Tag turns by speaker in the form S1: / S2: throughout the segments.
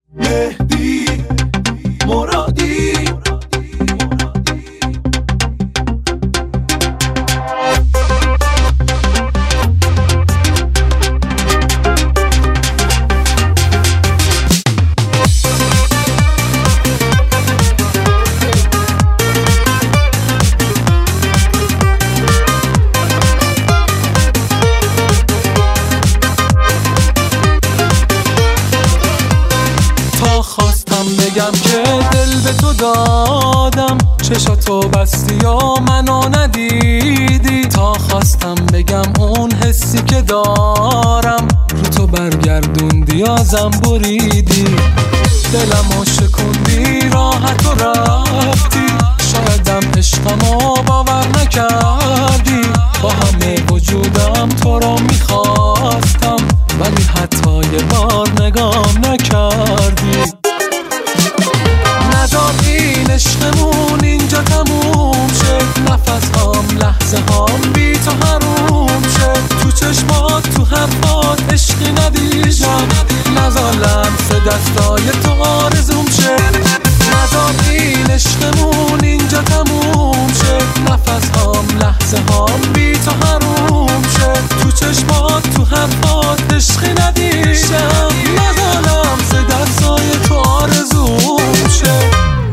S1: مهدی مرادی
S2: بگم که دل به تو دادم، چشاتو بستی یا منو ندیدی. تا خواستم بگم اون حسی که دارم، رو تو برگردوندی ازم بریدی. دلمو شکوندی راحت و رفتی، شایدم عشقمو باور نکردی. با همه وجودم تو رو میخواستم، ولی حتی یه بار نگام نکردی. نذار این عشقمون اینجا تموم شه، نفس هام لحظه هام بی تو حروم شه. تو چشمات تو حرفات عشقی ندیدم، نذار لمس دستای تو آرزوم شه. نذار این عشقمون اینجا تموم شه، نفس هام لحظه هام بی تو حروم شه. تو چشمات تو حرفات عشقی ندیدم، نذار لمس دستای تو آرزوم شه.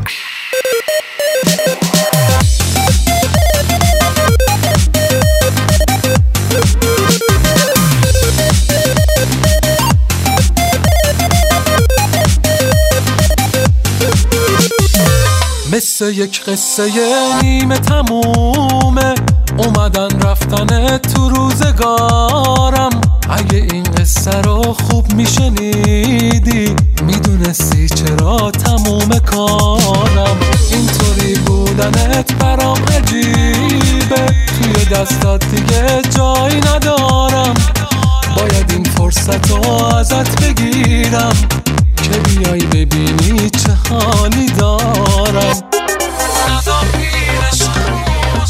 S2: مثل یک قصه نیمه تمومه، اومدن رفتن تو روزگارم. اگه این قصه رو خوب میشنیدی، میدونستی چرا تموم کارم. اینطوری بودنت برام عجیبه، توی دستات دیگه جایی ندارم. باید این فرصت رو ازت بگیرم، که بیای ببینی چه حالی دارم. نذار این عشقمون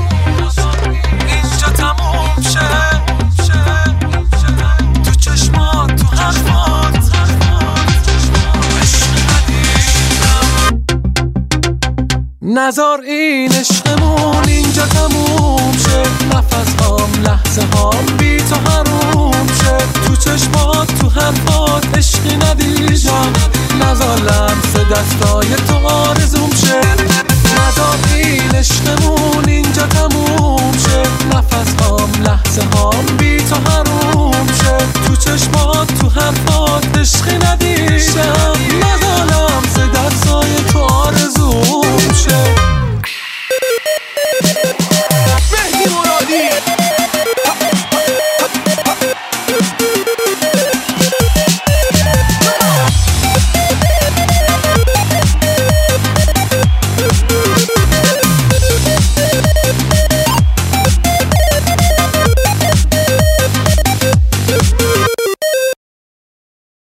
S2: اینجا تموم شه، تو چشمات تو حرفات عشق ندیدم. نذار این عشقمون اینجا تموم شه، نفس هام لحظه هام بی تو حروم شه. تو چشمات تو حرفات